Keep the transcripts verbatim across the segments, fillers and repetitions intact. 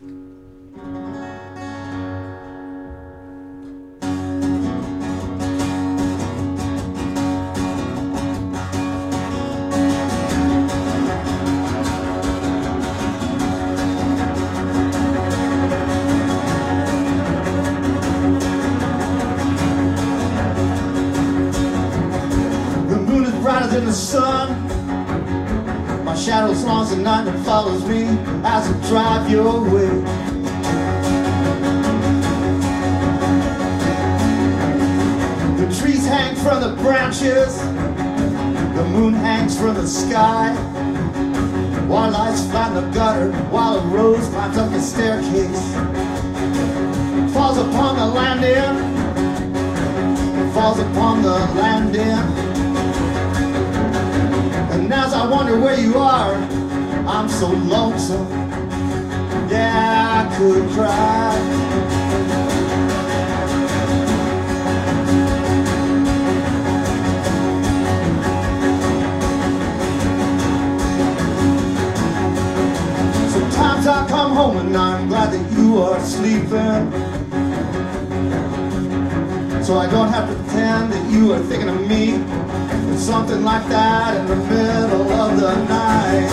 In the sun, my shadow's long as the night that follows me as I drive your way. The trees hang from the branches, the moon hangs from the sky, while lights flatten the gutter, while a rose climbs up the staircase, falls upon the landing, falls upon the landing. And as I wonder where you are, I'm so lonesome, yeah, I could cry. Sometimes I come home and I'm glad that you are sleeping, so I don't have to pretend that you are thinking of me. Something like that in the middle of the night.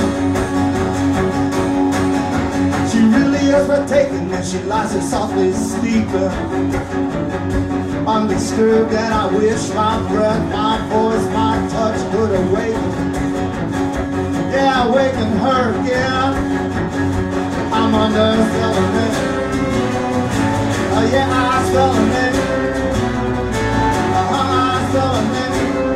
She really is breathtaking and she lies there softly sleeping, undisturbed, and I wish my breath, my voice, my touch could awaken. Yeah, awaken her again. I'm under a spell of it. Oh yeah, I spell of it. Uh-huh, I spell of it.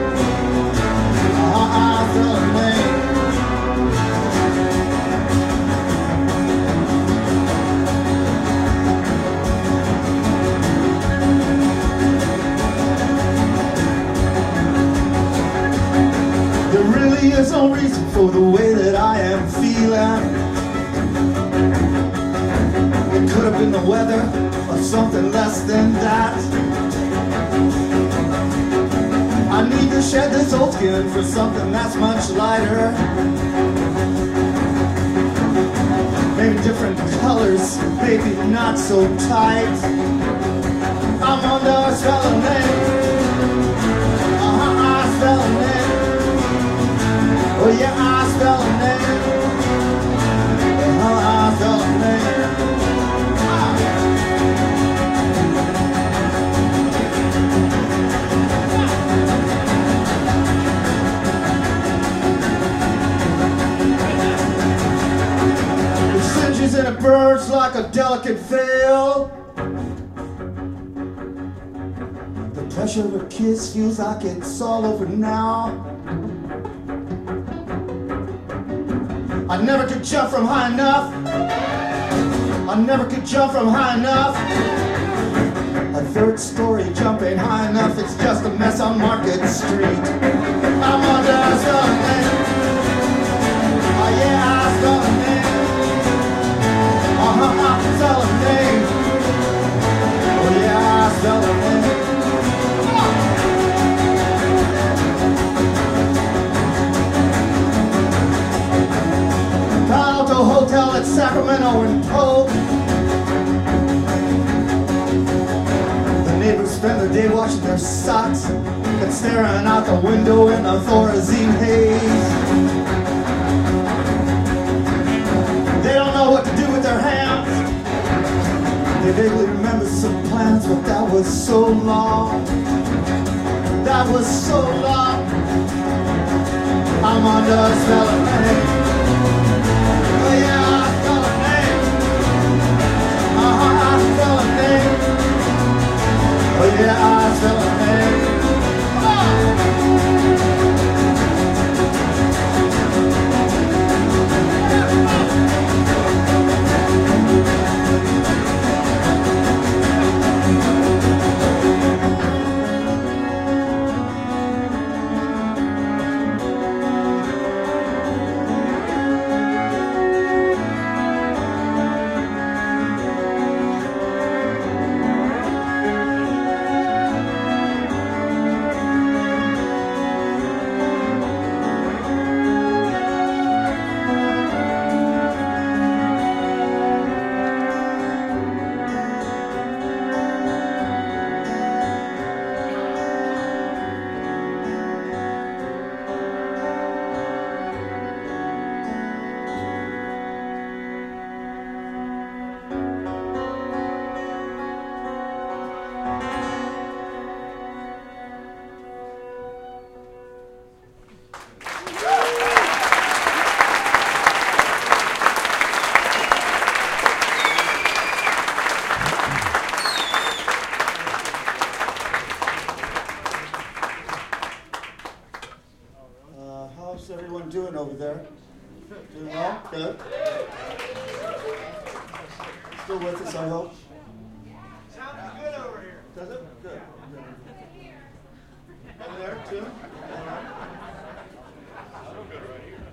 There really is no reason for the way that I am feeling. It could have been the weather or something less than that. I need to shed this old skin for something that's much lighter. Maybe different colors, maybe not so tight. I'm under a spell of name. Uh-huh, I spell a name. Oh yeah, I spell a name. Uh-huh, I spell a name. And it burns like a delicate veil. The pressure of a kiss feels like it's all over now. I never could jump from high enough. I never could jump from high enough. A third story jump ain't high enough. It's just a mess on Market Street. I'm under a spell of name. Oh yeah, I spell a name. Uh-huh, I spell a name. Oh yeah, I spell a name. Palo Alto Hotel at Sacramento and Pope. The neighbors spend the day washing their socks and staring out the window in the Thorazine haze. They don't know what to do with their hands. They vaguely remember some plans, but that was so long. That was so long. I'm under a spell of name. Oh yeah, I spell a name. Uh-huh, I spell a name. Oh yeah, I spell a name. Still with us, I hope. Sounds good over here. Does it? Good. Over there, too? All right. I'm good right here.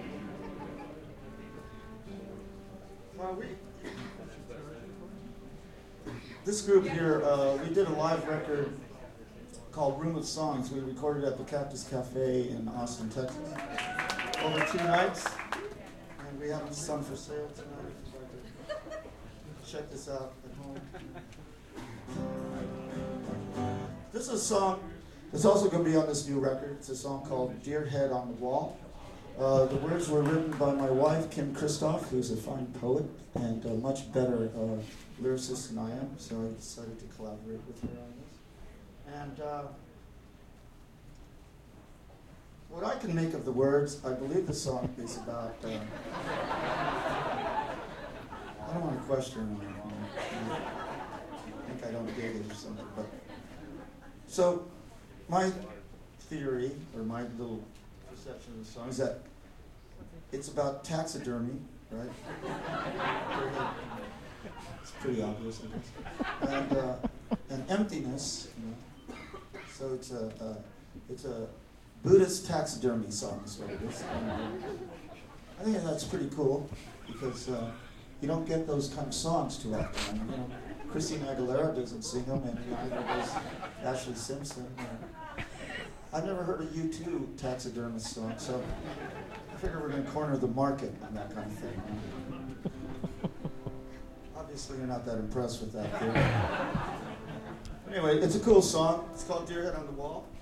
Well, we, this group here, uh, we did a live record called Room of Songs. We recorded at the Cactus Cafe in Austin, Texas, over two nights. And we have some for sale tonight if you'd like to check this out at home. This is a song that's also going to be on this new record. It's a song called Deer Head on the Wall. Uh, the words were written by my wife, Kim Christoph, who's a fine poet and a much better uh, lyricist than I am, so I decided to collaborate with her on this. And uh, what I can make of the words, I believe the song is about, uh, I don't want to question her. I think I don't dig it or something, but, so my theory, or my little perception of the song is that it's about taxidermy, right? It's pretty obvious, I guess. And, uh, and emptiness, you know. So it's a, uh, it's a Buddhist taxidermy song, is what it is. And, uh, I think that's pretty cool because uh, you don't get those kind of songs too often. And, you know, Christina Aguilera doesn't sing them, and neither does Ashley Simpson. Uh, I've never heard a U two taxidermist song, so I figure we're going to corner the market on that kind of thing. Obviously, you're not that impressed with that. Anyway, it's a cool song. It's called Deer Head on the Wall.